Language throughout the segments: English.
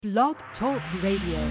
Blog Talk Radio.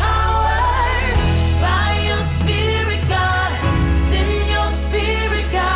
Spirit, God.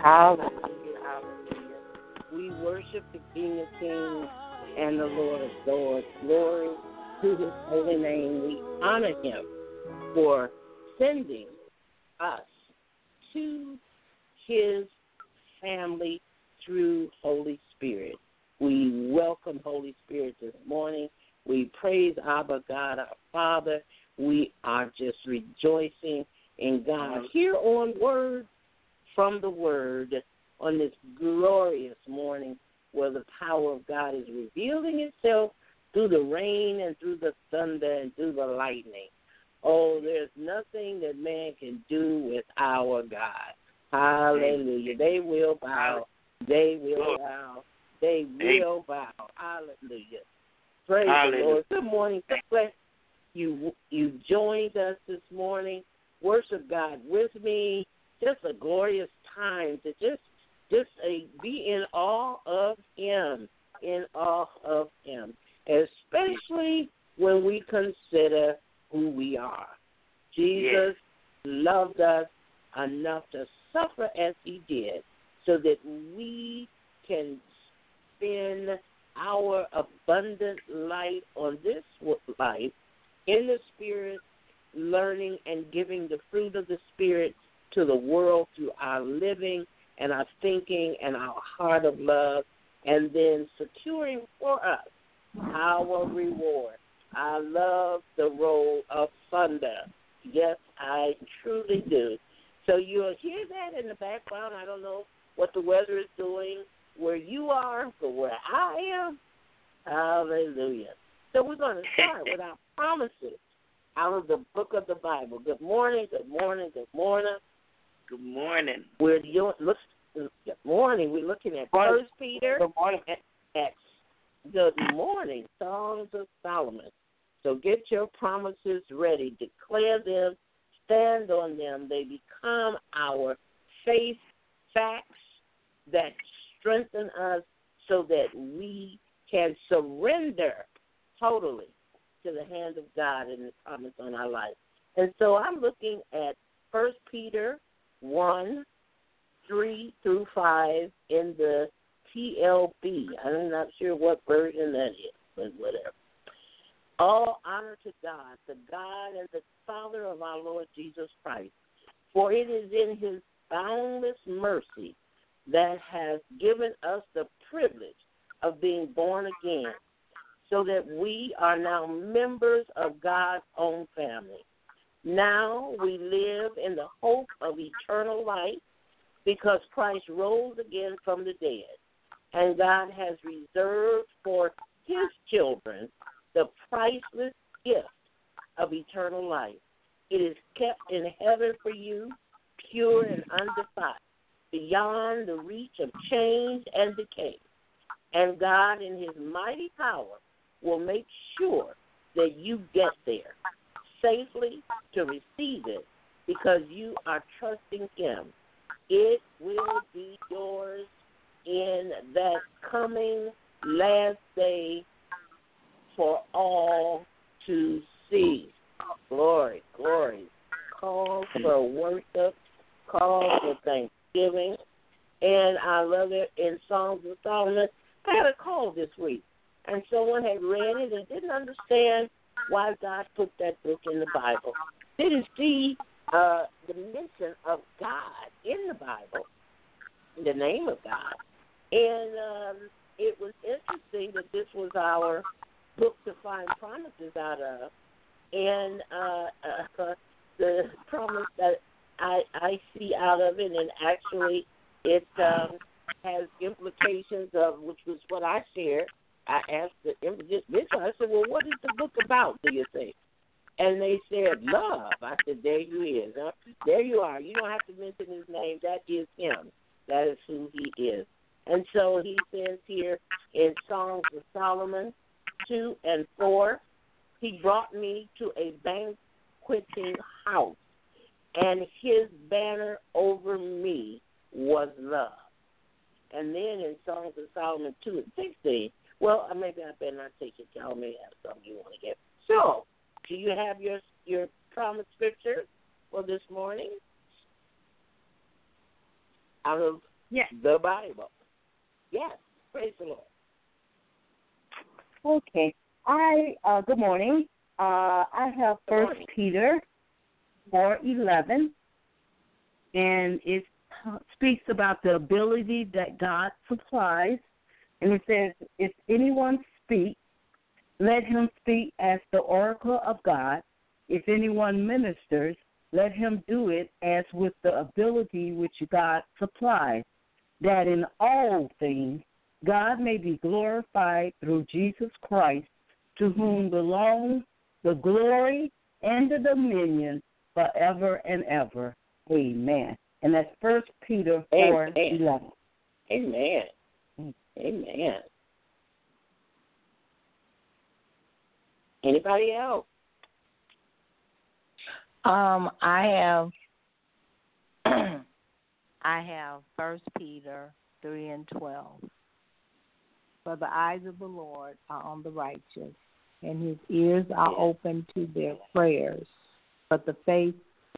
Hallelujah, hallelujah. We worship the King of Kings and the Lord of Lords. Glory to his holy name. We honor him for sending us to his family through Holy Spirit. We welcome Holy Spirit this morning. We praise Abba God, our Father. We are just rejoicing in God. Here on Word from the Word on this glorious morning where the power of God is revealing itself through the rain and through the thunder and through the lightning. Oh, there's nothing that man can do with our God. Hallelujah. They will bow. They will bow. They will bow. Hallelujah. Praise the Lord. Good morning. So glad you joined us this morning. Worship God with me. Just a glorious time to just be in awe of him, especially when we consider who we are. Jesus loved us enough to suffer as he did so that we can spend our abundant life on this life in the Spirit, learning and giving the fruit of the Spirit to the world through our living and our thinking and our heart of love, and then securing for us our reward. I love the role of thunder. Yes, I truly do. So you'll hear that in the background. I don't know what the weather is doing where you are, but where I am, hallelujah. So we're going to start with our promises out of the book of the Bible. Good morning, good morning, good morning. Good morning. Good morning. We're looking at 1 Peter. Good morning. Good morning, Songs of Solomon. So get your promises ready. Declare them. Stand on them. They become our faith facts that strengthen us so that we can surrender totally to the hand of God and his promise on our life. And so I'm looking at 1 Peter 1, 3 through 5 in the TLB. I'm not sure what version that is, but whatever. All honor to God, the God and the Father of our Lord Jesus Christ, for it is in his boundless mercy that has given us the privilege of being born again, so that we are now members of God's own family. Now we live in the hope of eternal life because Christ rose again from the dead, and God has reserved for his children the priceless gift of eternal life. It is kept in heaven for you, pure and undefiled, beyond the reach of change and decay. And God, in his mighty power, will make sure that you get there safely to receive it because you are trusting him. It will be yours in that coming last day for all to see. Glory, glory. Call for worship, call for thanksgiving. And I love it in Songs of Solomon. I had a call this week, and someone had read it and didn't understand why God put that book in the Bible. Didn't see the mention of God in the Bible, the name of God. And it was interesting that this was our book to find promises out of. And the promise that I see out of it, and actually it has implications of, which was what I shared. I asked the individual, I said, well, what is the book about, do you think? And they said, love. I said, there you is. There you are. You don't have to mention his name. That is him. That is who he is. And so he says here in Songs of Solomon 2 and 4, he brought me to a banqueting house, and his banner over me was love. And then in Songs of Solomon 2 and 16, well, maybe I better not take it. Y'all may have something you want to get. So, do you have your promise scripture for this morning? Out of the Bible. Yes, praise the Lord. Okay. Good morning. I have First Peter 4:11, and it speaks about the ability that God supplies, and it says, "If anyone speaks, let him speak as the oracle of God. If anyone ministers, let him do it as with the ability which God supplies, that in all things God may be glorified through Jesus Christ, to whom belongs the glory and the dominion forever and ever. Amen." And that's 1 Peter 4:11. Amen. Amen. Anybody else? I have 1 Peter 3:12. For the eyes of the Lord are on the righteous, and his ears are open to their prayers. But the face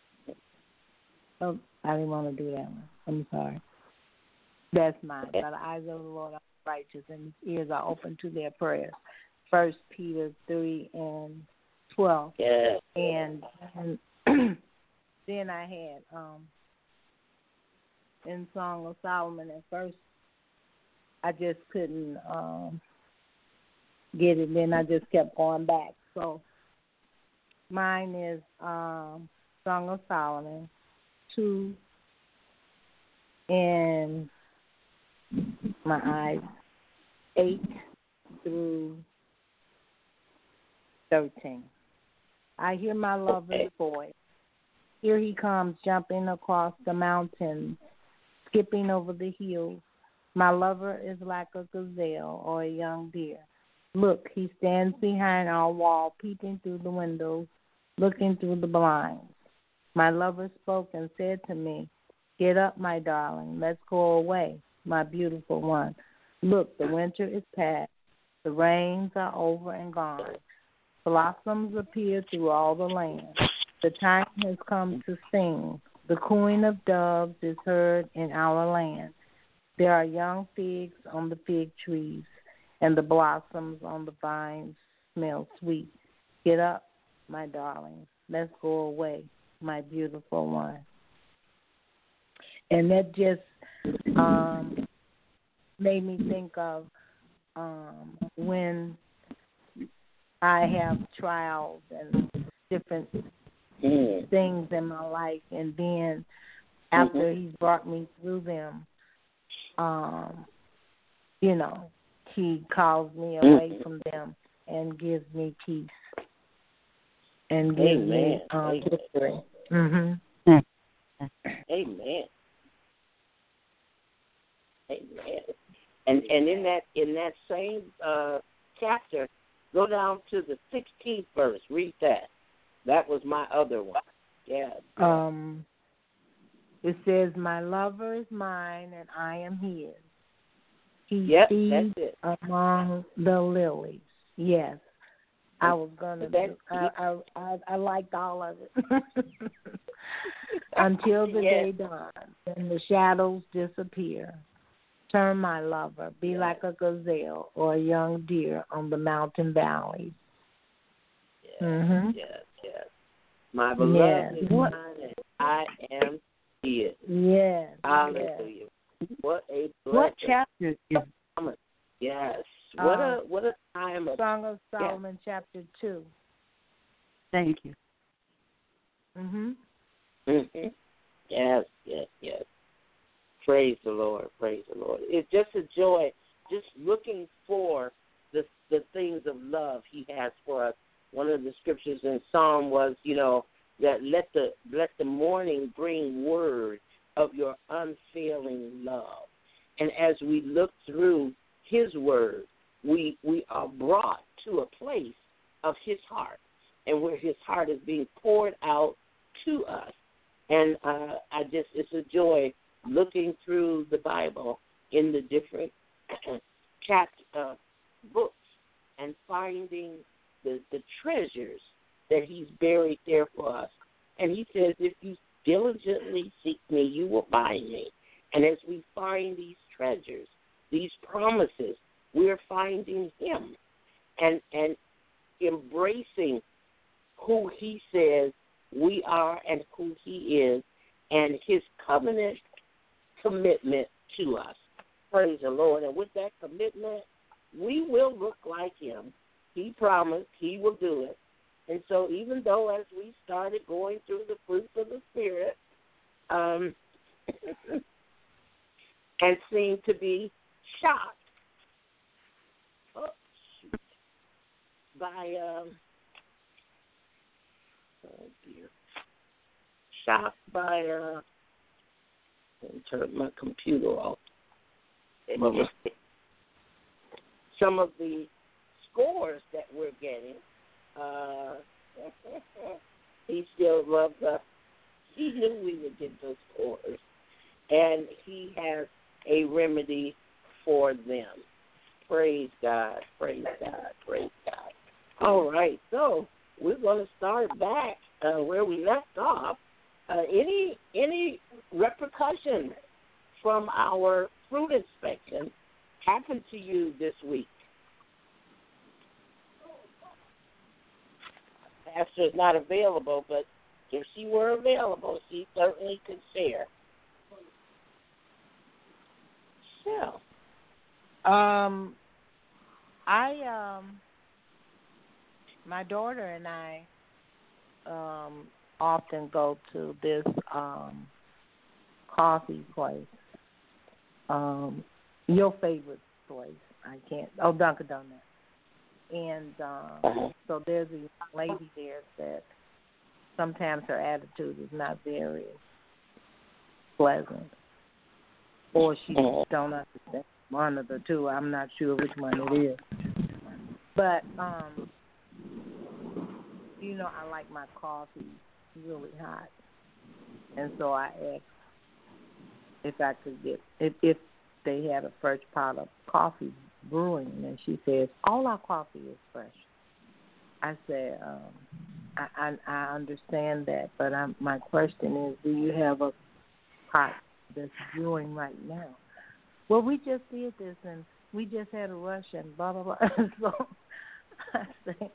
I didn't want to do that one. I'm sorry. That's mine. For the eyes of the Lord are righteous, and his ears are open to their prayers. 1 Peter 3:12. Yeah. And then I had in Song of Solomon at first, I just couldn't get it. Then I just kept going back. So mine is Song of Solomon 2 and my eyes 8 through 13. I hear my lover's voice. Here he comes, jumping across the mountains, skipping over the hills. My lover is like a gazelle or a young deer. Look, he stands behind our wall, peeping through the windows, looking through the blinds. My lover spoke and said to me, "Get up, my darling, let's go away, my beautiful one. Look, the winter is past, the rains are over and gone. Blossoms appear through all the land. The time has come to sing. The cooing of doves is heard in our land. There are young figs on the fig trees, and the blossoms on the vines smell sweet. Get up, my darling, let's go away, my beautiful one." And that just made me think of when I have trials and different things in my life, and then after he's brought me through them, he calls me away from them and gives me peace and gives me victory. Amen. Amen. And in that same chapter, go down to the 16th verse. Read that. That was my other one. Yeah. It says, "My lover is mine, and I am his. He feeds among the lilies." Yes. I was gonna. I liked all of it until the day dawns and the shadows disappear. Turn, my lover, be like a gazelle or a young deer on the mountain valleys. Yes. My beloved is mine, and I am his. Yes. Hallelujah. What a blessing. What chapter is? Yes. What a time of Song of Solomon, chapter 2. Thank you. Yes. Praise the Lord. It's just a joy, just looking for the things of love he has for us. One of the scriptures in Psalm was, that let the morning bring word of your unfailing love. And as we look through his word, we are brought to a place of his heart, and where his heart is being poured out to us. And it's a joy looking through the Bible in the different books and finding the treasures that he's buried there for us. And he says, if you diligently seek me, you will find me. And as we find these treasures, these promises, we're finding him and embracing who he says we are and who he is and his covenant commitment to us. Praise the Lord. And with that commitment, we will look like him. He promised he will do it. And so even though as we started going through the fruits of the Spirit and seemed to be shocked by, shocked by, let me turn my computer off. Some of the scores that we're getting, he still loves us. He knew we would get those scores, and he has a remedy for them. Praise God, praise God, praise God. All right, so we're going to start back where we left off. Any repercussions from our fruit inspection happened to you this week? Pastor is not available, but if she were available, she certainly could share. So, my daughter and I often go to this coffee place. Your favorite place? Dunkin' Donuts. And so there's a young lady there that sometimes her attitude is not very pleasant, or she just don't understand one of the two. I'm not sure which one it is. But I like my coffee really hot, and so I asked if I could get if they had a fresh pot of coffee brewing, and she says all our coffee is fresh. I said, I understand that, but my question is, do you have a pot that's brewing right now? Well, we just did this, and we just had a rush, and blah blah blah. So I say,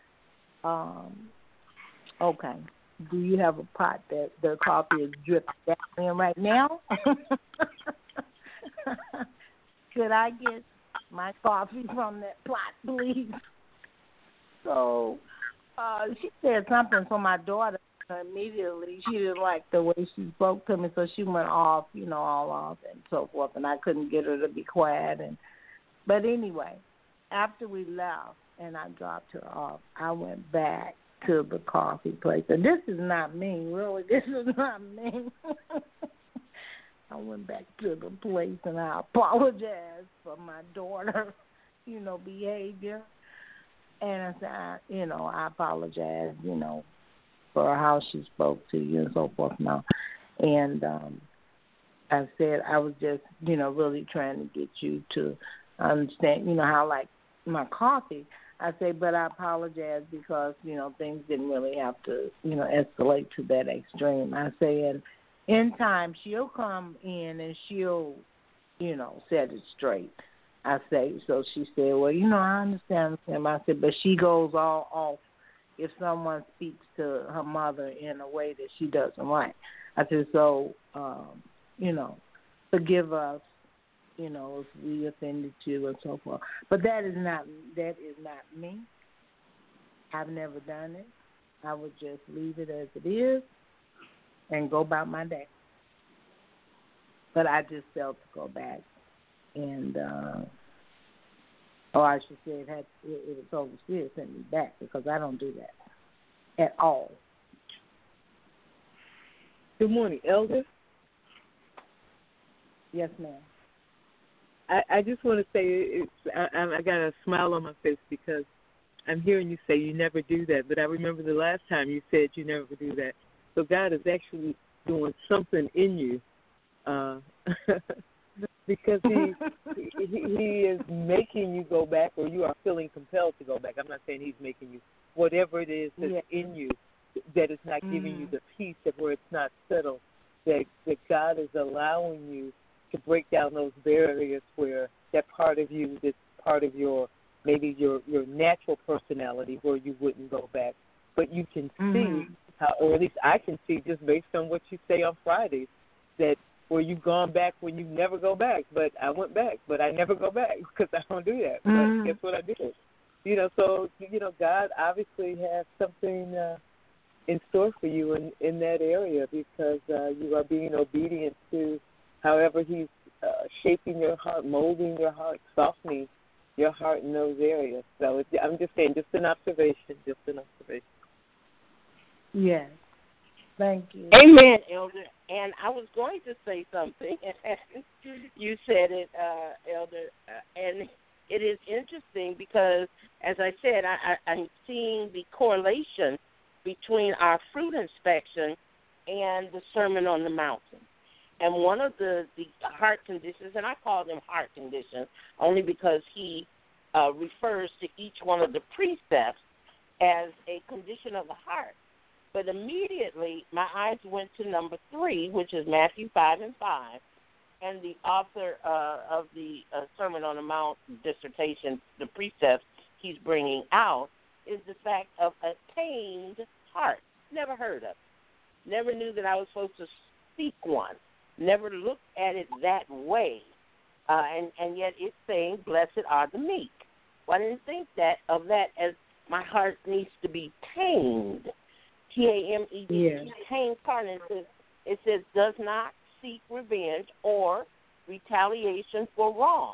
okay. Do you have a pot that the coffee is dripping down in right now? Could I get my coffee from that pot, please? So she said something for my daughter. Immediately, she didn't like the way she spoke to me, so she went off, all off and so forth, and I couldn't get her to be quiet. But anyway, after we left and I dropped her off, I went back to the coffee place. And this is not me, really. This is not me. I went back to the place and I apologized for my daughter, behavior. And I said, I apologize, for how she spoke to you and so forth now. And I said I was just, really trying to get you to understand, how I like my coffee. I say, but I apologize because, things didn't really have to, escalate to that extreme. I say, and in time, she'll come in and she'll, set it straight. I say, so she said, well, I understand him. I said, but she goes all off if someone speaks to her mother in a way that she doesn't like. I said, so, forgive us, if we offended you and so forth. But that is not me. I've never done it. I would just leave it as it is and go about my day. But I just felt to go back and, I should say it was overseer sent me back because I don't do that at all. Good morning, Elder. Yes, ma'am. I just want to say I got a smile on my face because I'm hearing you say you never do that, but I remember the last time you said you never do that. So God is actually doing something in you because he is making you go back, or you are feeling compelled to go back. I'm not saying he's making you. Whatever it is that's in you that is not giving you the peace of where it's not settled, that God is allowing you to break down those barriers where that part of you, this part of your maybe your natural personality where you wouldn't go back. But you can see how, or at least I can see just based on what you say on Fridays, that where you've gone back when you never go back. But I went back, but I never go back because I don't do that. But guess what I did? You know, so, you know, God obviously has something in store for you in that area because you are being obedient to however He's shaping your heart, molding your heart, softening your heart in those areas. So I'm just saying, just an observation. Yes. Thank you. Amen, Elder. And I was going to say something. You said it, Elder. And it is interesting because, as I said, I'm seeing the correlation between our fruit inspection and the Sermon on the Mountain. And one of the heart conditions, and I call them heart conditions only because he refers to each one of the precepts as a condition of the heart. But immediately my eyes went to number 3, which is Matthew 5:5, and the author of the Sermon on the Mount dissertation, the precepts he's bringing out, is the fact of a tamed heart. Never heard of it. Never knew that I was supposed to seek one. Never looked at it that way. And yet it's saying, blessed are the meek. Well, I didn't think of that as my heart needs to be tamed. Tamed, tamed heart. It says, does not seek revenge or retaliation for wrong.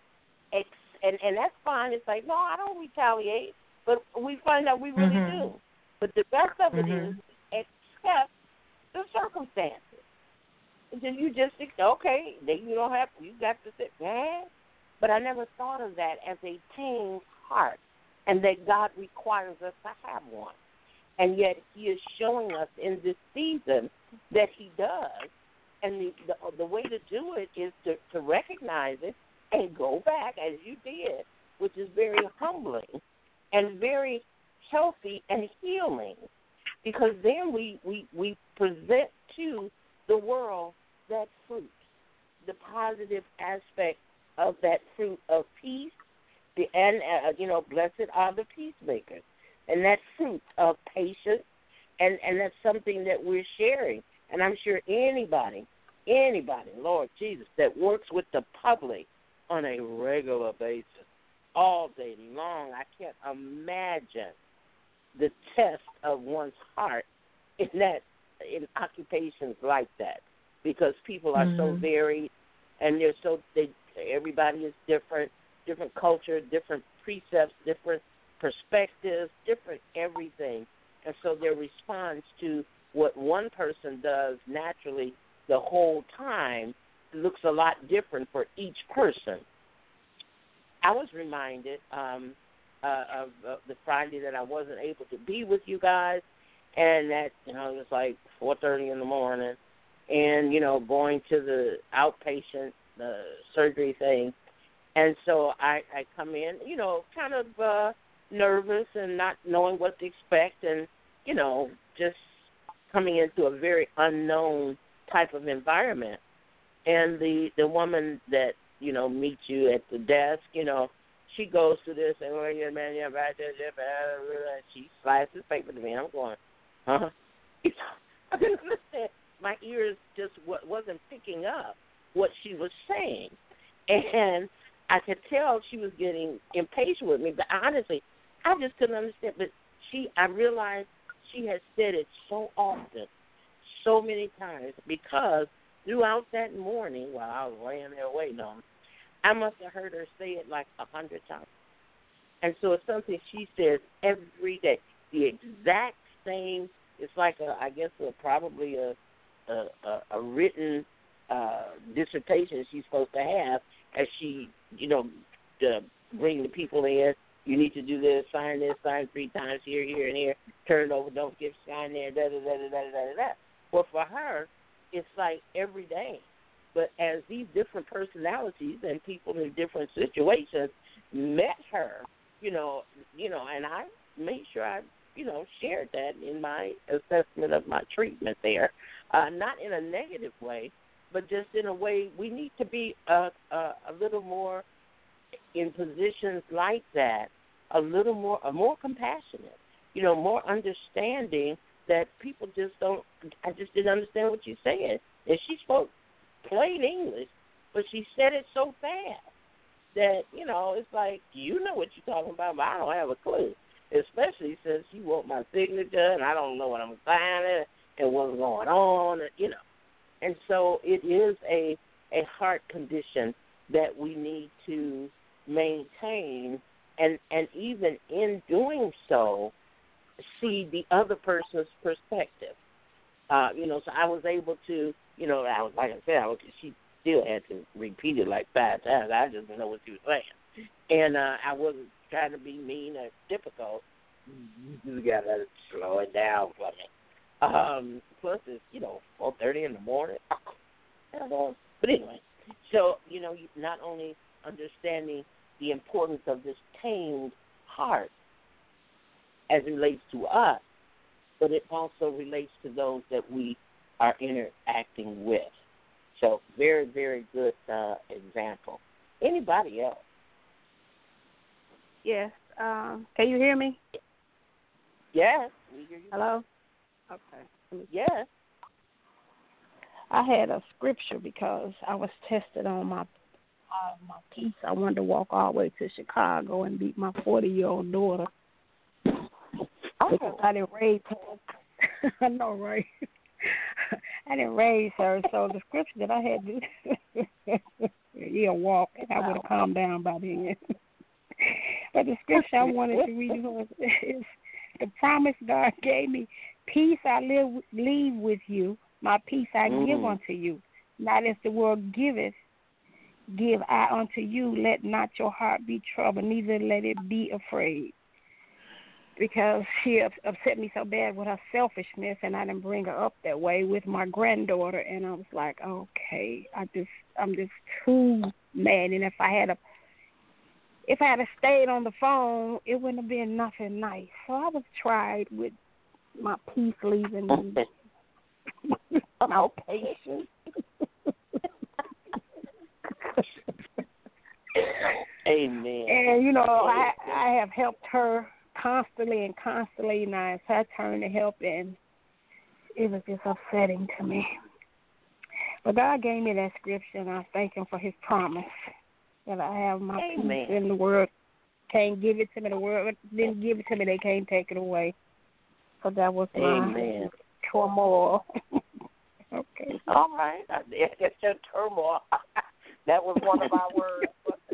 And that's fine. It's like, no, I don't retaliate. But we find out we really do. But the rest of it is accept the circumstances. Until you just think, okay, then you got to sit, But I never thought of that as a tamed heart and that God requires us to have one. And yet He is showing us in this season that He does. And the way to do it is to recognize it and go back, as you did, which is very humbling and very healthy and healing. Because then we present to the world that fruit, the positive aspect of that fruit of peace, blessed are the peacemakers, and that fruit of patience, and that's something that we're sharing. And I'm sure anybody, Lord Jesus, that works with the public on a regular basis, all day long, I can't imagine the test of one's heart in occupations like that, because people are so varied, and everybody is different culture, different precepts, different perspectives, different everything, and so their response to what one person does naturally the whole time looks a lot different for each person. I was reminded of the Friday that I wasn't able to be with you guys, and that, it was like 4:30 in the morning, and, going to the outpatient surgery thing. And so I come in, kind of nervous and not knowing what to expect, and, just coming into a very unknown type of environment. And the woman that, meets you at the desk, she goes through this, and she slices paper to me. I'm going, huh? I didn't understand. My ears just wasn't picking up what she was saying. And I could tell she was getting impatient with me. But honestly, I just couldn't understand. But I realized she had said it so often, so many times, because throughout that morning, while I was laying there waiting on her, I must have heard her say it like 100 times. And so it's something she says every day. The exact same. It's like probably a written dissertation she's supposed to have as she, bring the people in. You need to do this, sign 3 times here, and here, turn it over, don't forget to sign there, da-da-da-da-da-da-da. Well, for her, it's like every day. But as these different personalities and people in different situations met her, and I made sure I, shared that in my assessment of my treatment there, not in a negative way, but just in a way, we need to be a little more in positions like that, a more compassionate, more understanding that people just don't. I just didn't understand what you said, and she spoke plain English, but she said it so fast that it's like you know what you're talking about, but I don't have a clue. Especially since you want my signature, and I don't know what I'm signing and what's going on, And so it is a heart condition that we need to maintain, and even in doing so, see the other person's perspective. So I was able to, like I said, she still had to repeat it like 5 times. I just didn't know what she was saying. And I wasn't trying to be mean or difficult. You got to slow it down for me. Plus, it's, 4:30 in the morning. But anyway, so, not only understanding the importance of this tamed heart as it relates to us, but it also relates to those that we are interacting with. So very, very good example. Anybody else? Yes. Can you hear me? Yes. We hear you. Hello? Okay. Yes. I had a scripture because I was tested on my peace. I wanted to walk all the way to Chicago and beat my 40-year-old daughter. Because I didn't raise her. I know, right? I didn't raise her, so the scripture that I had to walk, and I would have calmed down by then. But the scripture I wanted to read is the promise God gave me. Peace I leave with you, my peace I give unto you. Not as the world giveth, give I unto you. Let not your heart be troubled, neither let it be afraid. Because she upset me so bad with her selfishness, and I didn't bring her up that way with my granddaughter. And I was like, okay, I'm just too mad. And if I had stayed on the phone, it wouldn't have been nothing nice. So I was tried with my peace leaving me. My patience. Amen. And I have helped her constantly, now it's her turn to help, and it was just upsetting to me. But God gave me that scripture, and I thank Him for His promise that I have my peace in the world. Can't give it to me. The world didn't give it to me. They can't take it away. So that was my turmoil. Okay. All right. I guess your turmoil. That was one of our words.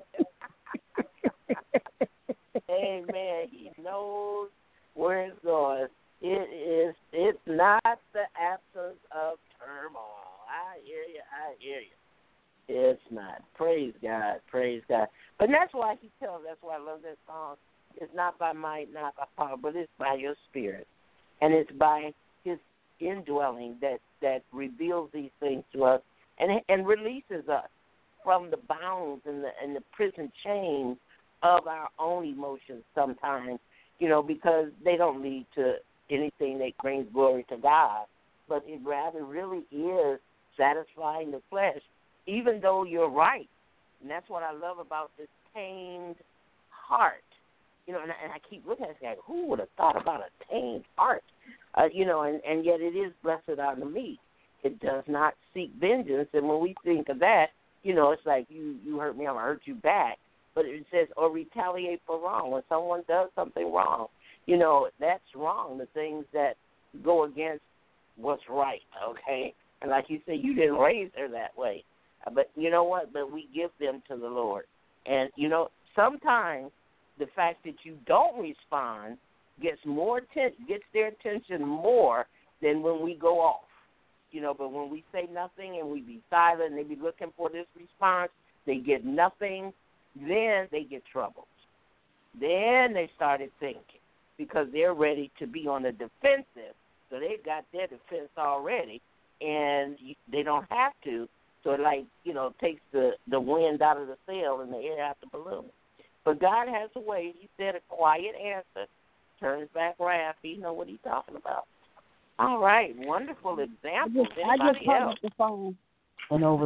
Amen. He knows where it's going. It's not the absence of turmoil. I hear you. It's not. Praise God. But that's why he tells, that's why I love that song. It's not by might, not by power, but it's by your spirit. And it's by his indwelling that reveals these things to us and releases us from the bounds and the prison chains of our own emotions sometimes, because they don't lead to anything that brings glory to God, but it rather really is satisfying the flesh, even though you're right. And that's what I love about this tamed heart. And I keep looking at it like, who would have thought about a tamed heart? And yet it is blessed are the meek. It does not seek vengeance. And when we think of that, it's like you hurt me, I'm going to hurt you back. But it says, or retaliate for wrong. When someone does something wrong, that's wrong, the things that go against what's right, okay? And like you said, you didn't raise her that way. But you know what? But we give them to the Lord. And, sometimes the fact that you don't respond gets their attention more than when we go off. But when we say nothing and we be silent and they be looking for this response, they get nothing. Then they get troubled. Then they started thinking because they're ready to be on the defensive. So they've got their defense already, and they don't have to. So it takes the wind out of the sail and the air out the balloon. But God has a way. He said a quiet answer turns back wrath. He knows what he's talking about. All right, wonderful example. I just hung up the phone. and over.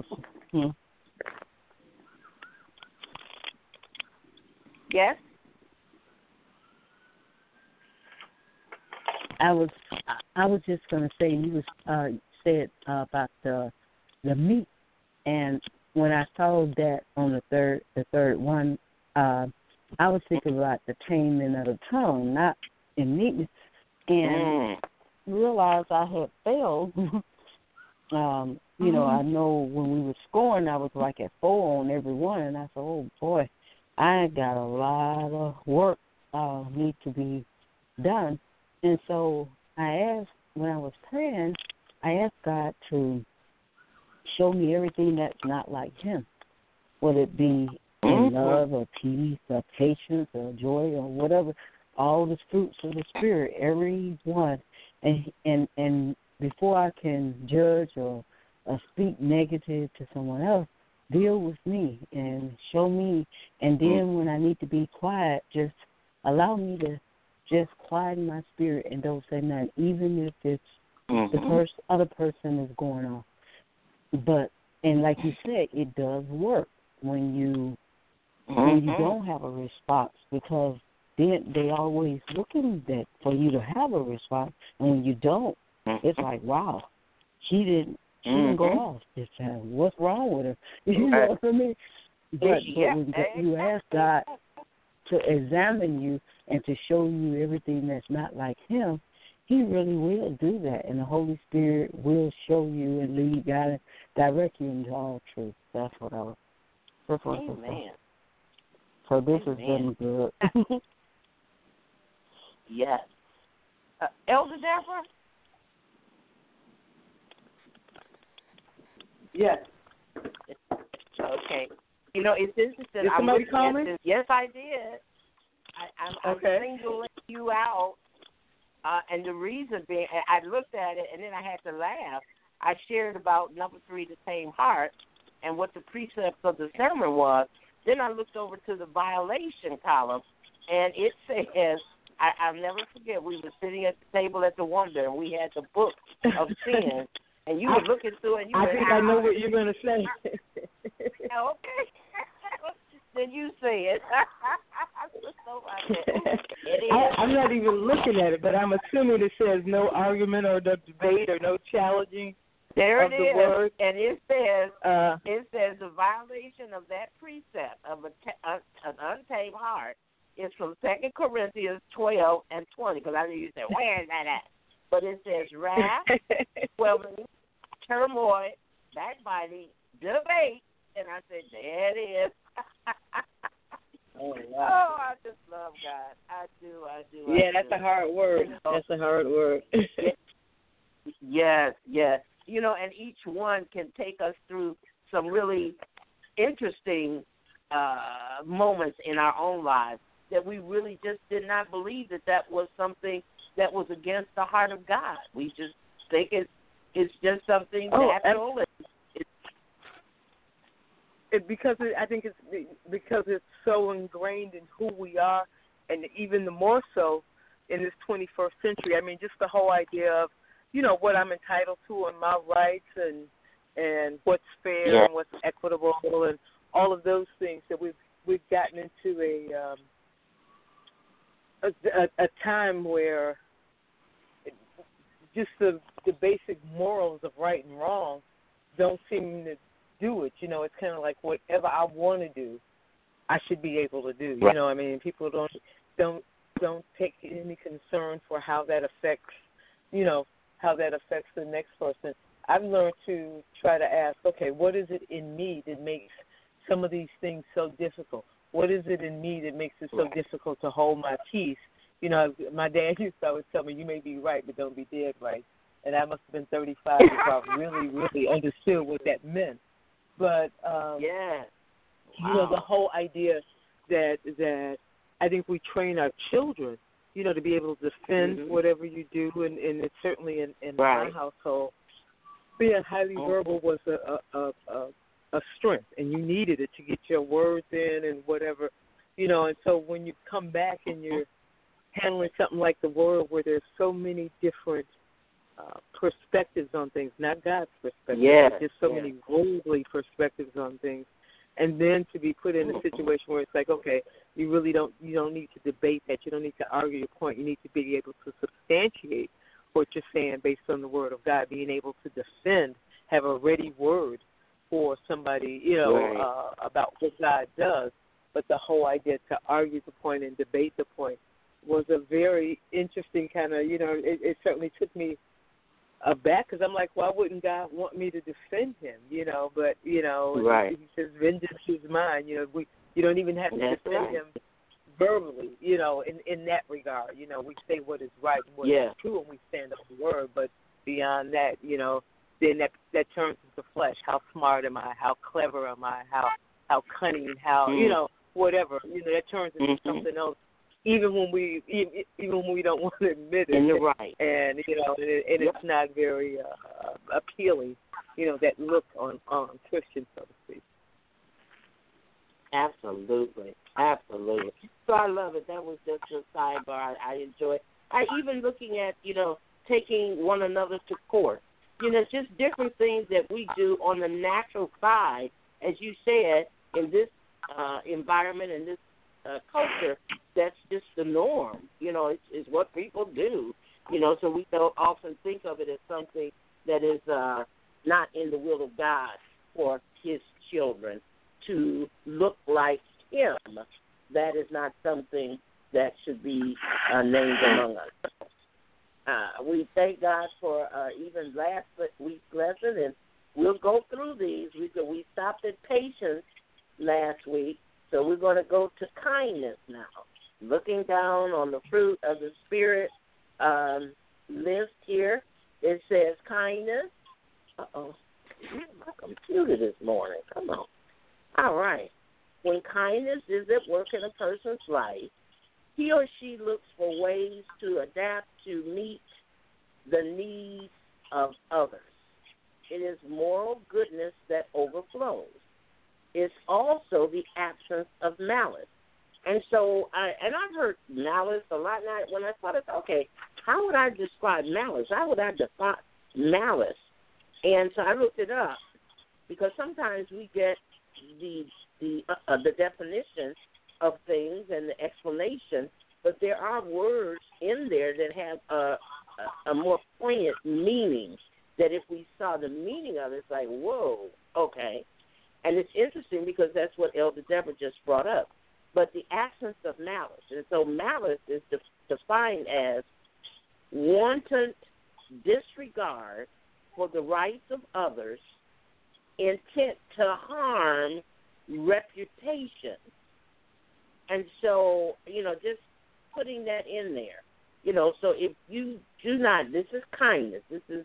Yes. I was just gonna say you was said about the meat, and when I saw that on the third one, I was thinking about the taming of the tongue, not in meekness, and realized I had failed. You know, I know when we were scoring, I was like at 4 on every one, and I said, oh boy, I got a lot of work need to be done. And so I asked, when I was praying, I asked God to show me everything that's not like him, whether it be in love or peace or patience or joy or whatever, all the fruits of the Spirit, every one. And before I can judge or speak negative to someone else, deal with me and show me. And then when I need to be quiet, just allow me to just quieten my spirit and don't say nothing, even if it's the other person is going off. But, and like you said, it does work when you don't have a response, because then they always looking for you to have a response, and when you don't, it's like, wow, she didn't go off this time. What's wrong with her? You know what I mean? But when you ask God to examine you and to show you everything that's not like him, he really will do that, and the Holy Spirit will show you and lead, guide, and direct you into all truth. That's what I was. Amen. So this has been good. Yes. Elder Deborah? Yes. Okay. You know, it's interesting. Did somebody call me? Yes, I did. I'm singling you out. And the reason being, I looked at it and then I had to laugh. I shared about number 3, the same heart, and what the precepts of the sermon was. Then I looked over to the violation column, and it says, I'll never forget, we were sitting at the table at the Wonder, and we had the book of sin, and you were looking through it. And you I think I know what you're going to say. Okay. Then you say it. I'm not even looking at it, but I'm assuming it says no argument or no debate or no challenging there of it the is. word. And it says the violation of that precept of an untamed heart is from 2 Corinthians 12 and 20, because I knew you said, where is that at? But it says wrath, squabbling, turmoil, backbiting, debate, and I said, there it is. Oh, I just love God. I do. Yeah, that's a hard word. That's a hard word. Yes. You know, and each one can take us through some really interesting moments in our own lives that we really just did not believe that was something that was against the heart of God. We just think it's just something natural. I think it's because it's so ingrained in who we are, and even the more so in this 21st century. I mean, just the whole idea of, you know, what I'm entitled to and my rights and what's fair and what's equitable and all of those things that we've gotten into a time where just the basic morals of right and wrong don't seem to do it. You know, it's kind of like whatever I want to do, I should be able to do. You know, I mean, people don't take any concern for how that affects, you know, how that affects the next person. I've learned to try to ask, okay, what is it in me that makes some of these things so difficult? What is it in me that makes it so difficult to hold my peace? You know, my dad used to always tell me, you may be right, but don't be dead right. And I must have been 35 before I really, really understood what that meant. But, you know, the whole idea that I think we train our children, you know, to be able to defend whatever you do, and it's certainly in my household, being highly verbal was a strength, and you needed it to get your words in and whatever, you know. And so when you come back and you're handling something like the word, where there's so many different perspectives on things, not God's perspective. Yes, just so many worldly perspectives on things. And then to be put in a situation where it's like, okay, you don't need to debate that. You don't need to argue your point. You need to be able to substantiate what you're saying based on the Word of God, being able to defend, have a ready word for somebody, about what God does. But the whole idea to argue the point and debate the point was a very interesting kind of, it certainly took me aback, because I'm like, why wouldn't God want me to defend him? But right. He says, vengeance is mine. You don't even have to defend him verbally. In that regard, we say what is right and what is true, and we stand up the word. But beyond that, then that turns into flesh. How smart am I? How clever am I? How cunning? How whatever. That turns into something else. Even when we don't want to admit it, and you're right, and it's not very appealing, that look on Christians, so to speak. Absolutely. So I love it. That was just a sidebar. I enjoy it. I even looking at taking one another to court. Just different things that we do on the natural side, as you said, in this environment, in this culture, that's just the norm. It's what people do. So we don't often think of it as something that is not in the will of God for his children to look like him. That is not something that should be named among us. We thank God for even last week's lesson, and we'll go through these. We stopped at patience last week. So we're going to go to kindness now. Looking down on the fruit of the Spirit list here, it says kindness. Uh-oh. My computer this morning. Come on. All right. When kindness is at work in a person's life, he or she looks for ways to adapt to meet the needs of others. It is moral goodness that overflows. It's also the absence of malice. And so, I've heard malice a lot now. When I thought, okay, how would I describe malice? How would I define malice? And so I looked it up, because sometimes we get the definition of things and the explanation, but there are words in there that have a more poignant meaning, that if we saw the meaning of it, it's like, whoa, okay. And it's interesting because that's what Elder Deborah just brought up. But the absence of malice. And so malice is defined as wanton disregard for the rights of others, intent to harm reputation. And so, just putting that in there. So if you do not, this is kindness. This is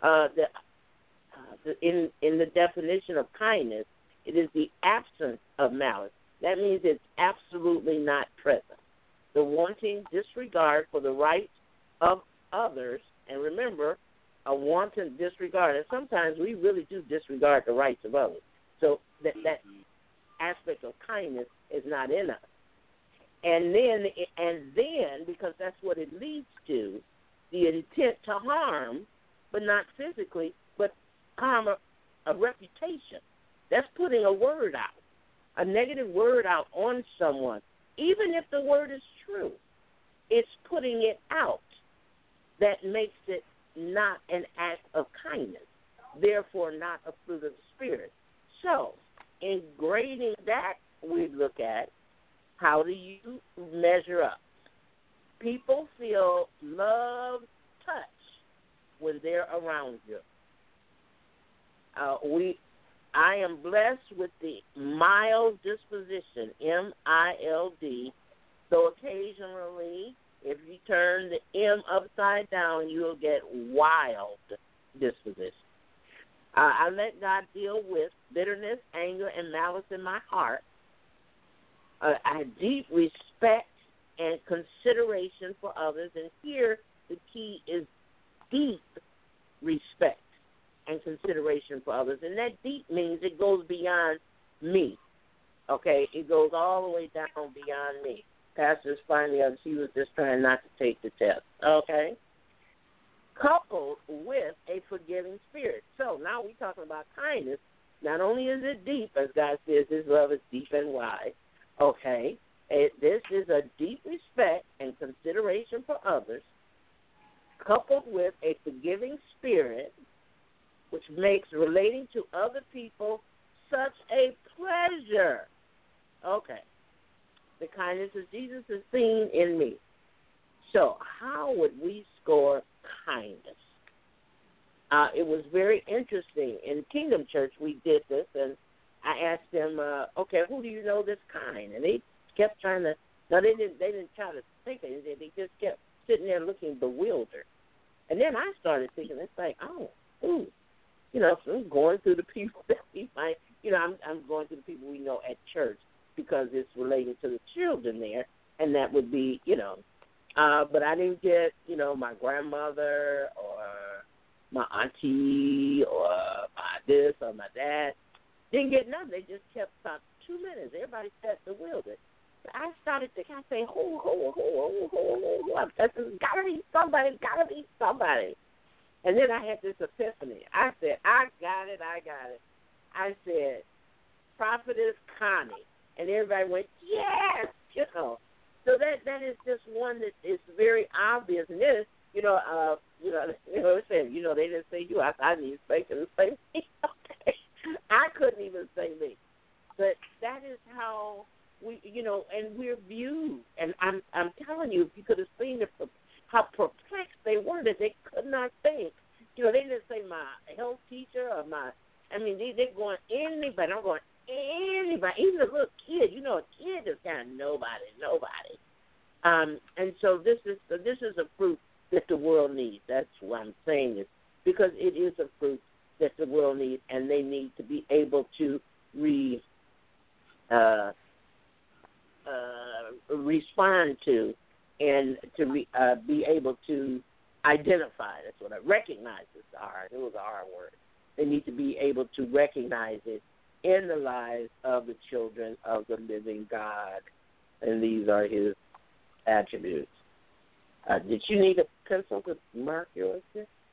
in the definition of kindness, it is the absence of malice. That means it's absolutely not present. The wanting disregard for the rights of others, and remember, a wanton disregard, and sometimes we really do disregard the rights of others. So that aspect of kindness is not in us. And then, because that's what it leads to, the intent to harm, but not physically, but harm a reputation. That's putting a word out, a negative word out on someone. Even if the word is true, it's putting it out. That makes it not an act of kindness, therefore not a fruit of the Spirit. So, in grading that, we look at, how do you measure up? People feel love, touch when they're around you. I am blessed with the mild disposition, M-I-L-D, so occasionally, if you turn the M upside down, you'll get wild disposition. I let God deal with bitterness, anger, and malice in my heart. I have deep respect and consideration for others, and here the key is deep respect and consideration for others. And that deep means it goes beyond me, okay? It goes all the way down beyond me. Pastor's finally, she was just trying not to take the test, okay? coupled with a forgiving spirit. So now we're talking about kindness. Not only is it deep, as God says, His love is deep and wide. Okay, this is a deep respect and consideration for others, coupled with a forgiving spirit, which makes relating to other people such a pleasure. Okay, the kindness of Jesus is seen in me. So how would we score kindness? It was very interesting. In Kingdom Church, we did this, and I asked them, okay, who do you know that's kind? And they kept trying to, no, they didn't try to think of it. They just kept sitting there looking bewildered. And then I started thinking, it's like, so I'm going through the people that we might, I'm going through the people we know at church because it's related to the children there, and that would be, but I didn't get, my grandmother or my auntie or my this or my dad. Didn't get none. They just kept about 2 minutes. Everybody sat bewildered. I started thinking, I say, who? There's gotta be somebody. And then I had this epiphany. I said, I got it. I said, Prophetess Connie. And everybody went, yes, So that is just one that is very obvious. And then, they didn't say you. I didn't even say me. Okay. I couldn't even say me. But that is how we, and we're viewed. And I'm telling you, if you could have seen how perplexed they were that they could not think. They didn't say my health teacher or they're going anybody. I'm going anybody, even a little kid. A kid is kind of nobody. And so this is a fruit that the world needs. That's why I'm saying this, because it is a fruit that the world needs, and they need to be able to respond to, and to be able to identify. That's what I recognize is the R. It was the R word. They need to be able to recognize it in the lives of the children of the living God, and these are His attributes. Did you need a pencil to mark yours?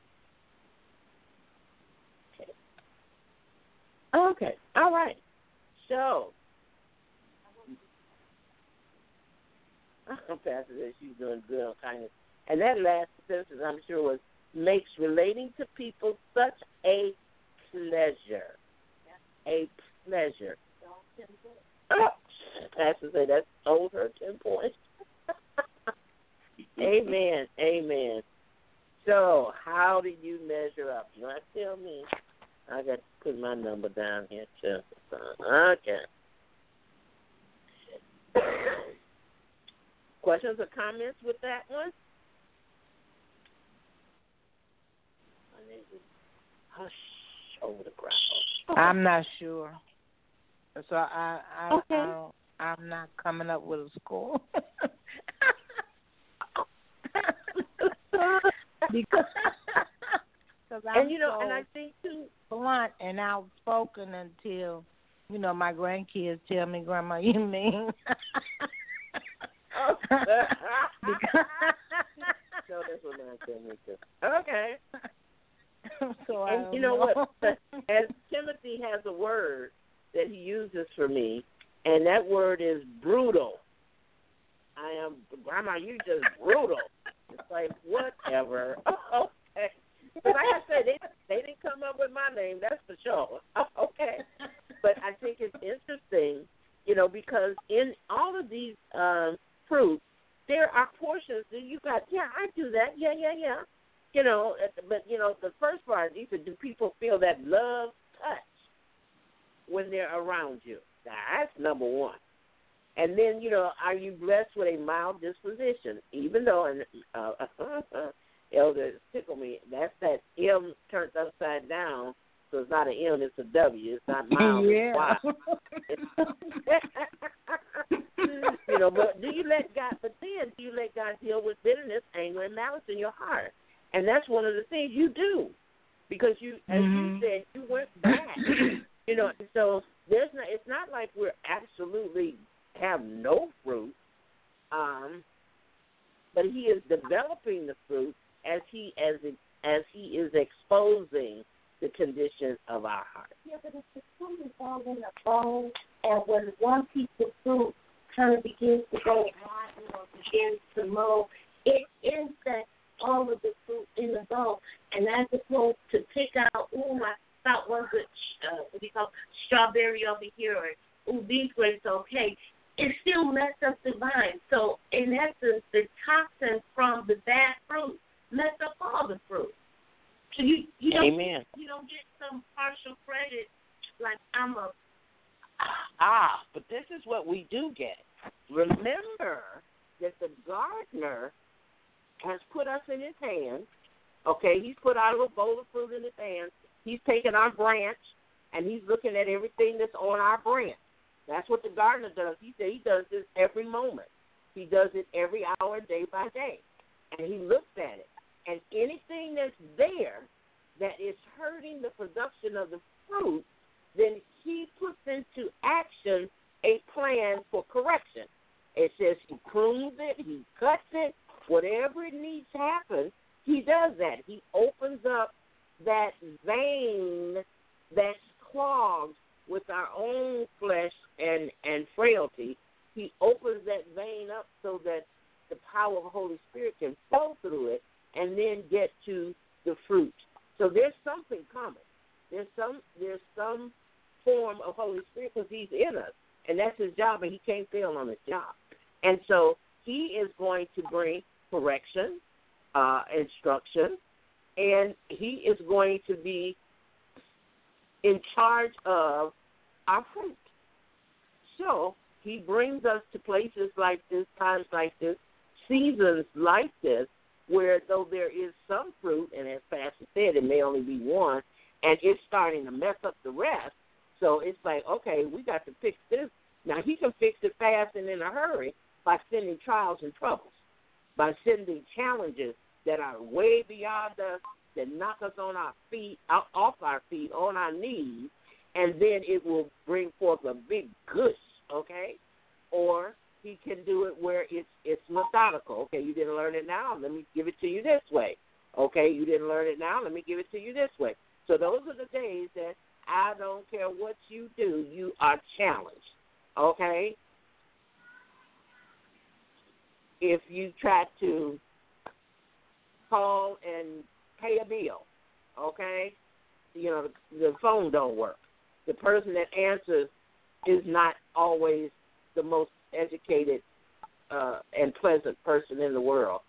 Okay. All right. So, Pastor says she's doing good on kindness. And that last sentence, I'm sure, was makes relating to people such a pleasure. A pleasure. Pastor said that sold her 10 points. Amen. So, how do you measure up? You want to tell me? I got to put my number down here, too. Okay. Questions or comments with that one? Hush over the ground. I'm not sure. So Okay. I'm not coming up with a score. because I'm and I think too blunt and outspoken until my grandkids tell me, Grandma, you mean? No, that's what mine tell me too. Okay. So and you know what? As Timothy has a word that he uses for me, and that word is brutal. Grandma, you just brutal. It's like, whatever. Okay. But like I said, they didn't come up with my name, that's for sure. Okay. But I think it's interesting, because in all of these fruits, there are portions that you got, I do that, yeah. But, the first part, these are, do people feel that love touch when they're around you? That's number one. And then, are you blessed with a mild disposition? Even though, and Elder tickle me, that's that M turned upside down, so it's not an M, it's a W. It's not mild, it's Y. But do you let God deal with bitterness, anger, and malice in your heart? And that's one of the things you do, because you, as you said, you went back. So it's not like we're absolutely have no fruit, but He is developing the fruit as as he is exposing the condition of our heart. Yeah, but if the fruit is all in a bowl, and when one piece of fruit kind of begins to go rotten or begins to mold, it ends that all of the fruit in the bowl. And as opposed to pick out, I thought one good, what do you call strawberry over here, or these grapes okay, it still mess up the vine. So in essence, the toxins from the bad fruit mess up all the fruit. So you Amen. You don't get some partial credit like I'm a. But this is what we do get. Remember that the gardener has put us in his hands. Okay, he's put our little bowl of fruit in his hands. He's taken our branch, and he's looking at everything that's on our branch. That's what the gardener does. He said he does this every moment. He does it every hour, day by day. And he looks at it. And anything that's there that is hurting the production of the fruit, then he puts into action a plan for correction. It says he prunes it, he cuts it, whatever it needs to happen, he does that. He opens up that vein that's clogged with our own flesh and frailty. He opens that vein up so that the power of the Holy Spirit can flow through it and then get to the fruit. So there's something coming. There's some form of Holy Spirit because he's in us, and that's his job, and he can't fail on his job. And so he is going to bring correction, instruction, and he is going to be in charge of our fruit. So he brings us to places like this, times like this, seasons like this, where though there is some fruit, and as Pastor said, it may only be one, and it's starting to mess up the rest. So it's like, okay, we got to fix this. Now, he can fix it fast and in a hurry by sending trials and troubles, by sending challenges that are way beyond us, that knock us on our feet, off our feet, on our knees, and then it will bring forth a big gush, okay? Or he can do it where it's methodical. Okay, you didn't learn it now, let me give it to you this way. Okay, you didn't learn it now, let me give it to you this way. So those are the days that I don't care what you do, you are challenged, okay? If you try to call and pay a bill, okay, you know, the phone don't work. The person that answers is not always the most educated and pleasant person in the world.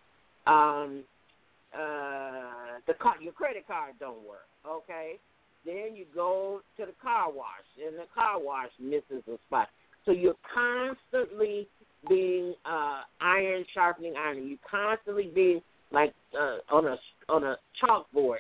Your credit card don't work, okay? Then you go to the car wash, and the car wash misses a spot. So you're constantly being iron sharpening iron. You're constantly being like on a chalkboard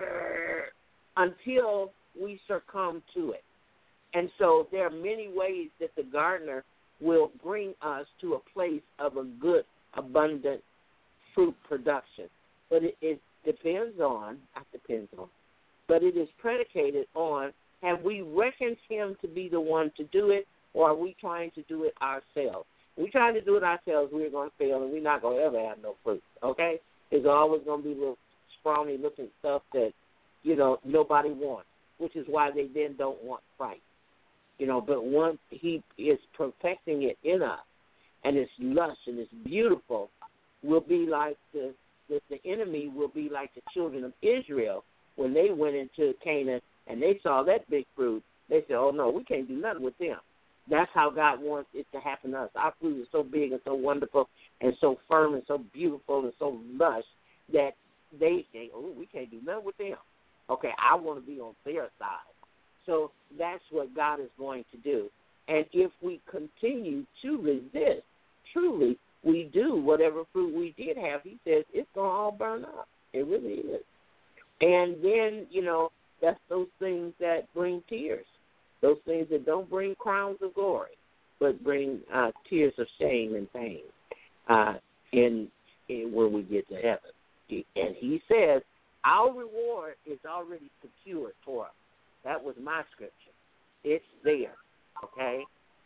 until we succumb to it. And so there are many ways that the gardener will bring us to a place of a good, abundant fruit production. But it depends on, but it is predicated on, have we reckoned him to be the one to do it, or are we trying to do it ourselves? If we're trying to do it ourselves, we're going to fail, and we're not going to ever have no fruit, okay? There's always going to be little scrawny-looking stuff that, you know, nobody wants, which is why they then don't want Christ. You know, but once he is perfecting it in us, and it's lush and it's beautiful, we'll be like the enemy will be like the children of Israel when they went into Canaan and they saw that big fruit. They said, oh, no, we can't do nothing with them. That's how God wants it to happen to us. Our fruit is so big and so wonderful and so firm and so beautiful and so lush that they say, oh, we can't do nothing with them. Okay, I want to be on their side. So that's what God is going to do. And if we continue to resist, truly, we do whatever fruit we did have, he says, it's going to all burn up. It really is. And then, you know, that's those things that bring tears, those things that don't bring crowns of glory, but bring tears of shame and pain in when we get to heaven. And he says, our reward is already secured for us. That was my scripture. It's there, okay?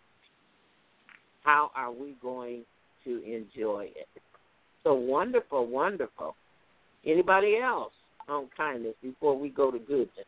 How are we going to enjoy it? So wonderful, wonderful. Anybody else? on kindness before we go to goodness?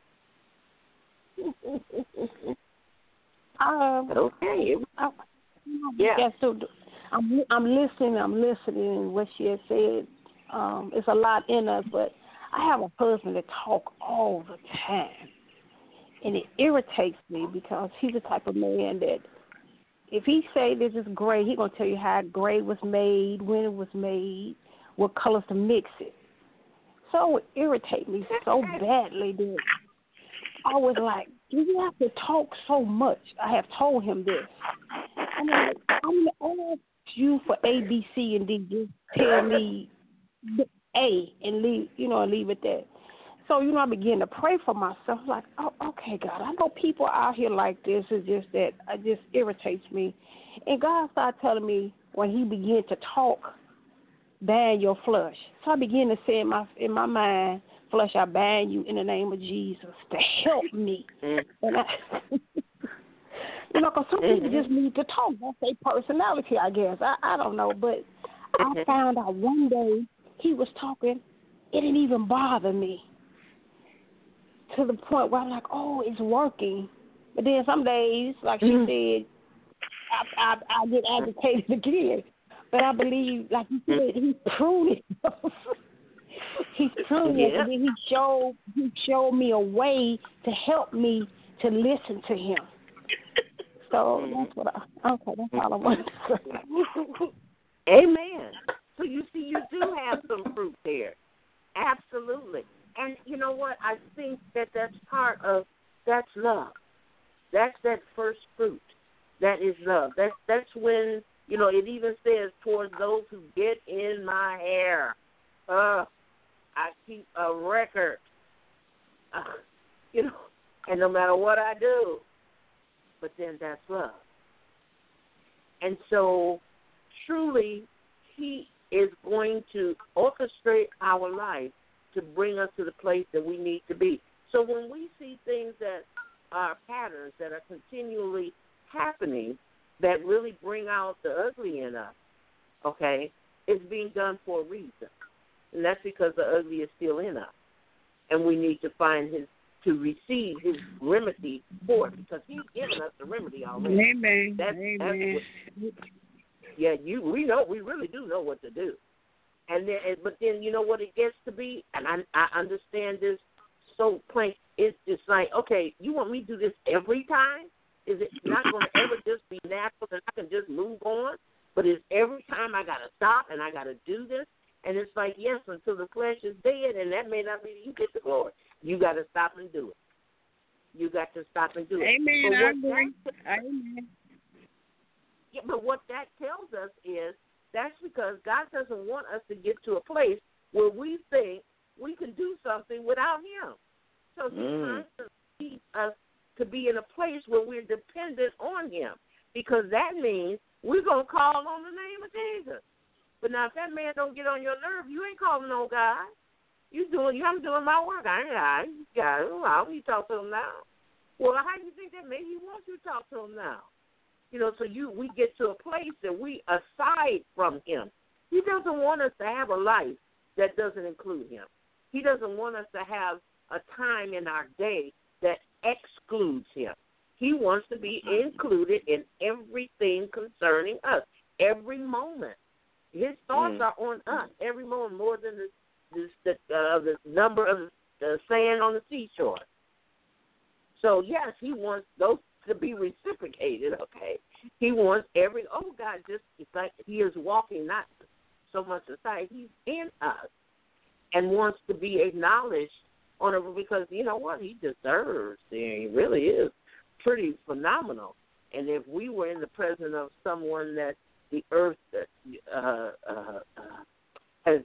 Okay. Yeah. So I'm listening. What she has said. It's a lot in us, but I have a husband that talk all the time, and it irritates me because he's the type of man that if he say this is gray, he gonna tell you how gray was made, when it was made, what colors to mix it. So it irritates me so badly that I was like, you have to talk so much. I have told him this. I'm like, I'm gonna ask you for A, B, C, and D. Just tell me A and leave it there. So, I began to pray for myself. Like, oh, okay, God, I know people out here like this. It's just that it just irritates me. And God started telling me when he began to talk, ban your flesh. So I began to say in my mind, flesh, I ban you in the name of Jesus to help me. And because some people just need to talk. That's their personality, I guess. I don't know. But I found out one day he was talking. It didn't even bother me to the point where I'm like, oh, it's working. But then some days, like she said, I get agitated again. But I believe, like you said, he's pruning us. He's pruning us, and then he showed me a way to help me to listen to him. So that's what that's all I want to say. Amen. So you see, you do have some fruit there. Absolutely. And you know what? I think that's part of, that's love. That's that first fruit. That is love. That's when, it even says, towards those who get in my hair, I keep a record, and no matter what I do, but then that's love. And so, truly, he is going to orchestrate our life to bring us to the place that we need to be. So when we see things that are patterns that are continually happening that really bring out the ugly in us, okay, it's being done for a reason. And that's because the ugly is still in us. And we need to receive his remedy for it, because he's given us the remedy already. Amen. Amen. We really do know what to do. And then, but then you know what it gets to be, and I understand this so plain. It's just like, okay, you want me to do this every time? Is it not going to ever just be natural and I can just move on? But is every time I got to stop and I got to do this? And it's like, yes, until the flesh is dead, and that may not be you get the glory. You got to stop and do it. You got to stop and do it. Amen. I agree. Amen. Yeah, but what that tells us is that's because God doesn't want us to get to a place where we think we can do something without him. So he's trying to keep us to be in a place where we're dependent on him, because that means we're going to call on the name of Jesus. But now if that man don't get on your nerve, you ain't calling on God. I'm doing my work. I don't need to talk to him now. Well, how do you think that maybe he wants you to talk to him now? So we get to a place that we aside from him. He doesn't want us to have a life that doesn't include him. He doesn't want us to have a time in our day that excludes him. He wants to be included in everything concerning us, every moment. His thoughts are on us every moment, more than the number of the sand on the seashore. So, yes, he wants those to be reciprocated, okay? He wants God, just it's like he is walking, not so much aside, he's in us and wants to be acknowledged because you know what? He deserves it. He really is pretty phenomenal. And if we were in the presence of someone that the earth has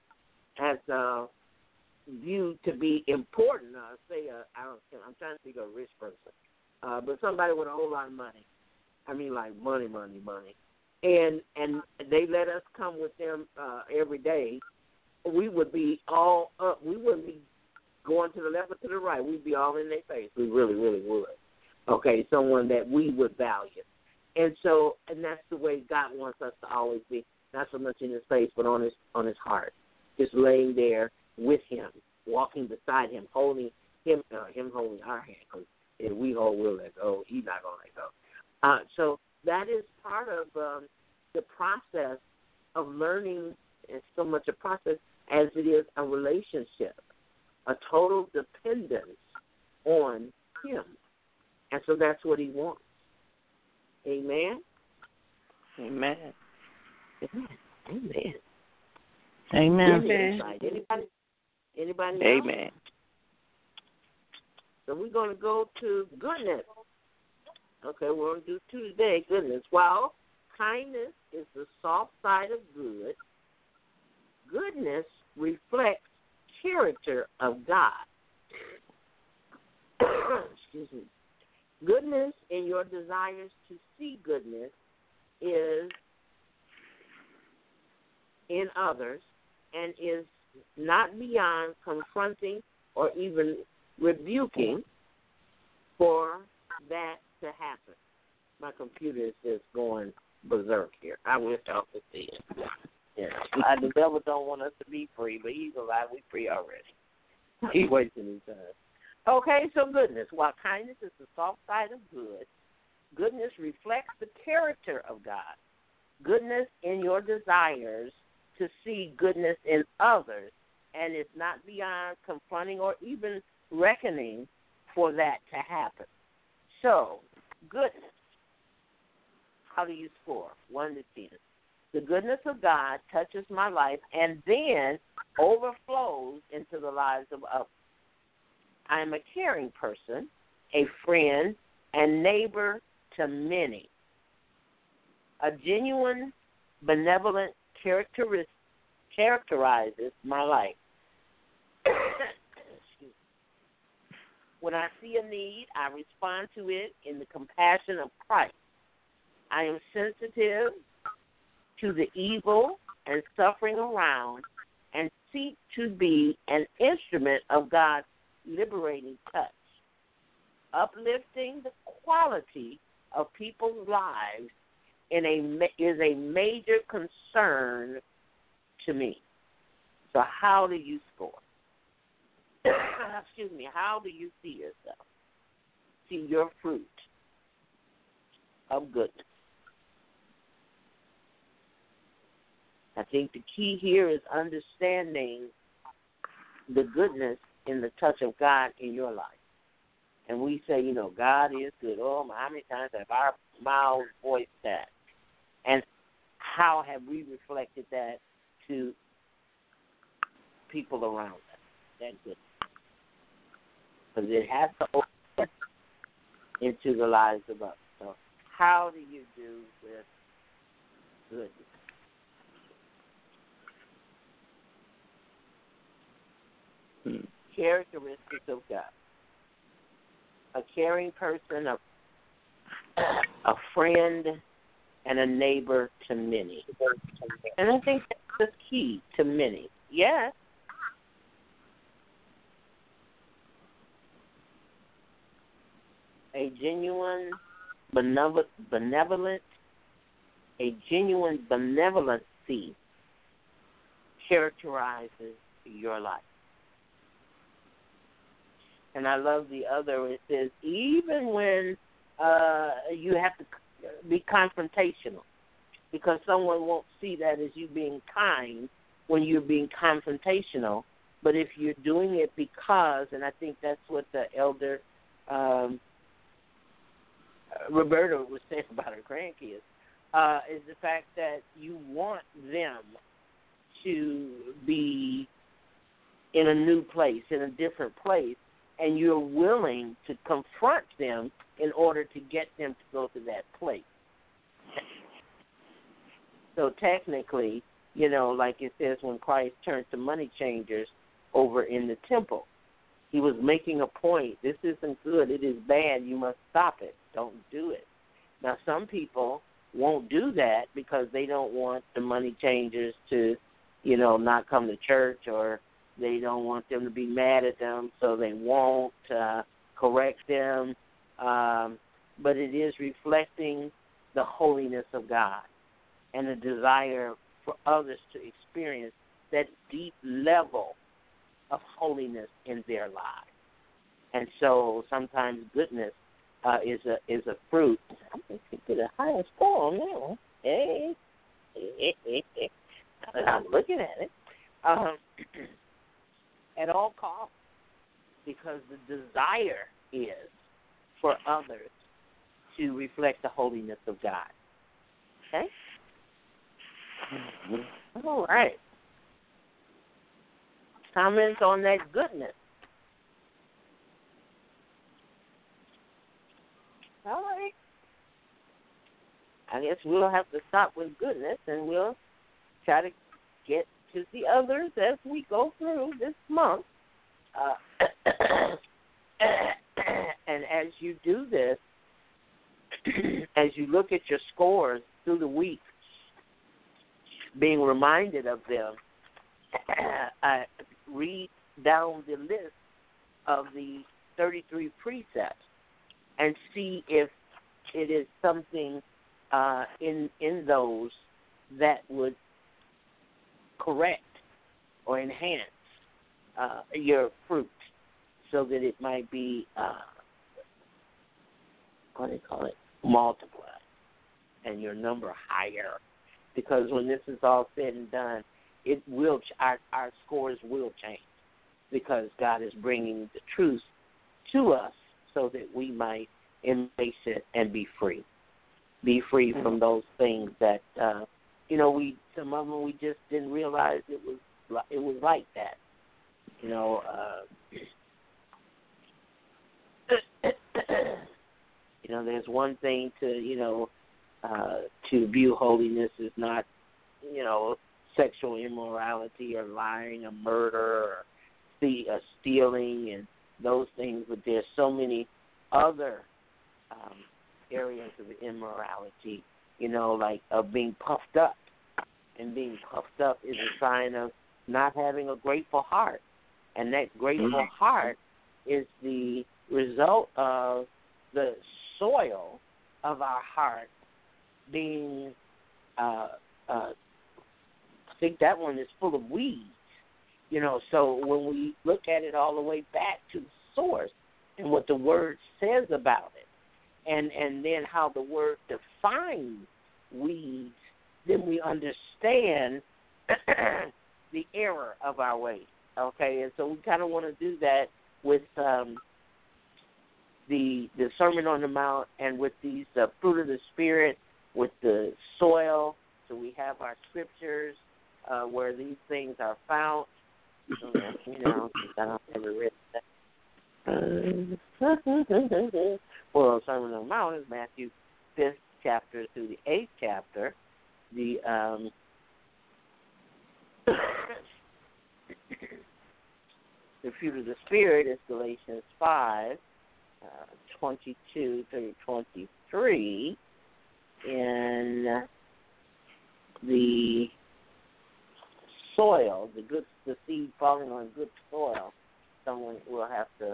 viewed to be important, I'm trying to think of a rich person, but somebody with a whole lot of money. I mean, like money. And they let us come with them every day. We would be all up. We wouldn't be going to the left or to the right. We'd be all in their face. We really, really would. Okay, someone that we would value. And that's the way God wants us to always be, not so much in his face, but on his heart, just laying there with him, walking beside him, holding him holding our hand, because if we hold, we'll let go. He's not going to let go. So that is part of the process of learning. It's so much a process as it is a relationship, a total dependence on him. And so that's what he wants. Amen? Amen. Amen. Amen. Anybody else? Amen. So we're going to go to goodness. Okay, we're going to do 2 today. Goodness. While kindness is the soft side of good, goodness reflects character of God. Excuse me. Goodness in your desires to see goodness is in others and is not beyond confronting or even rebuking for that to happen. My computer is just going berserk here. I wish I could see it. Yeah. The devil don't want us to be free, but he's alive. We free already. He's wasting his time. Okay, so goodness. While kindness is the soft side of good, goodness reflects the character of God. Goodness in your desires to see goodness in others, and it's not beyond confronting or even reckoning for that to happen. So, goodness. How do you score? 1 to 10. The goodness of God touches my life and then overflows into the lives of others. I am a caring person, a friend, and neighbor to many. A genuine, benevolent characterizes my life. When I see a need, I respond to it in the compassion of Christ. I am sensitive to the evil and suffering around and seek to be an instrument of God's liberating touch. Uplifting the quality of people's lives is a major concern to me. So how do you score? Excuse me, how do you see yourself? See your fruit of goodness. I think the key here is understanding the goodness in the touch of God in your life. And we say, God is good. Oh, how many times have our mouths voiced that? And how have we reflected that to people around us? That goodness. Because it has to open into the lives of others. So how do you do with goodness? Characteristics of God. A caring person, a friend, and a neighbor to many. And I think that's the key to many. Yes. A genuine benevolence characterizes your life. And I love the other. It says, even when you have to be confrontational, because someone won't see that as you being kind when you're being confrontational. But if you're doing it because, and I think that's what the elder Roberta was saying about her grandkids, is the fact that you want them to be in a new place, in a different place, and you're willing to confront them in order to get them to go to that place. So technically, like it says when Christ turned to money changers over in the temple, he was making a point. This isn't good. It is bad. You must stop it. Don't do it. Now, some people won't do that because they don't want the money changers to, not come to church, or they don't want them to be mad at them, so they won't correct them. But it is reflecting the holiness of God and the desire for others to experience that deep level of holiness in their lives. And so sometimes goodness is a fruit. I think you get a higher score on that one. Hey. I'm looking at it. At all costs, because the desire is for others to reflect the holiness of God. Okay? All right. Comments on that goodness? All right. I guess we'll have to stop with goodness, and we'll try to get to the others as we go through this month. And as you do this, as you look at your scores through the week, being reminded of them, read down the list of the 33 precepts and see if it is something in those that would correct or enhance your fruit, so that it might be multiplied and your number higher. Because when this is all said and done, it will our scores will change, because God is bringing the truth to us so that we might embrace it and be free. Be free from those things that some of them we just didn't realize it was like that. There's one thing to view holiness as not, sexual immorality or lying or murder or stealing and those things, but there's so many other areas of immorality, like of being puffed up. And being puffed up is a sign of not having a grateful heart. And that grateful heart is the result of the soil of our heart being, I think that one is full of weeds. So when we look at it all the way back to the source and what the Word says about it, and then how the Word defines weeds, then we understand the error of our ways. Okay, and so we kind of want to do that with the Sermon on the Mount and with these fruit of the Spirit, with the soil. So we have our scriptures where these things are found. I don't have it written. Well, Sermon on the Mount is Matthew 5th chapter through the 8th chapter. The fruit of the Spirit is Galatians 5, 22 through 23, and the soil, the seed falling on good soil, someone will have to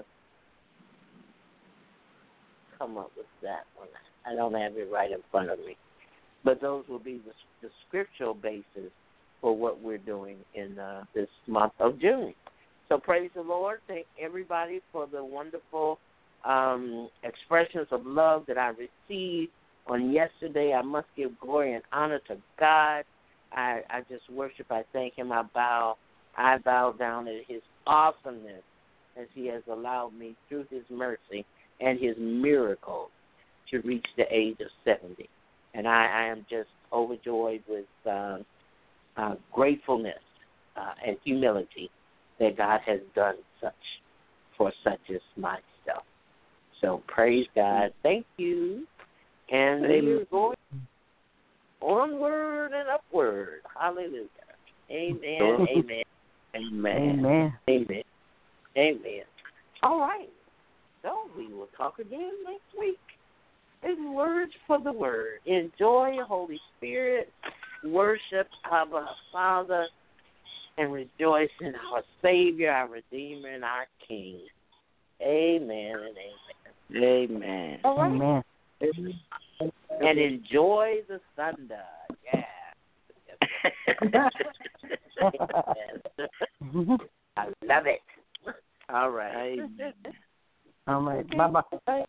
come up with that one. I don't have it right in front of me. But those will be the scriptural basis for what we're doing in this month of June. So praise the Lord. Thank everybody for the wonderful expressions of love that I received on yesterday. I must give glory and honor to God. I just worship. I thank Him. I bow down at His awesomeness as He has allowed me through His mercy and His miracles to reach the age of 70. And I am just overjoyed with gratefulness and humility that God has done such for such as myself. So praise God. Thank you. And we're going onward and upward. Hallelujah. Amen. Amen. Amen. Amen. Amen. Amen. All right. So we will talk again next week. In words for the word. Enjoy Holy Spirit. Worship Abba Father. And rejoice in our Savior, our Redeemer, and our King. Amen and amen. Amen. All right. Amen. And enjoy the thunder. Yeah. I I love it. All right. All right. Bye-bye.